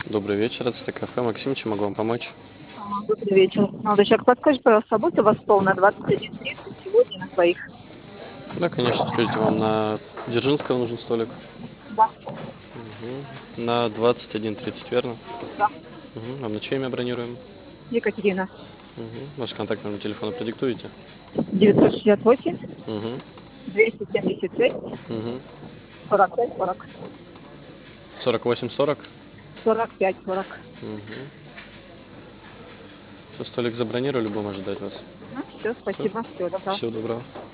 Добрый вечер, это кафе Максим, чем могу вам помочь? Добрый вечер. Молодой человек, подскажите, пожалуйста, будет у вас стол на 21:30 сегодня на своих? Да, конечно, скажите, вам на Дзержинского нужен столик? Да, На 21:30, верно? да. А на чье имя бронируем? Екатерина. Ваш контакт номер телефона продиктуете? 968 Угу. 276 Угу. 45 40. 4840. 45 40. Все, столик забронировали, будем ожидать вас. Все, Все, спасибо. Всего доброго. всего доброго.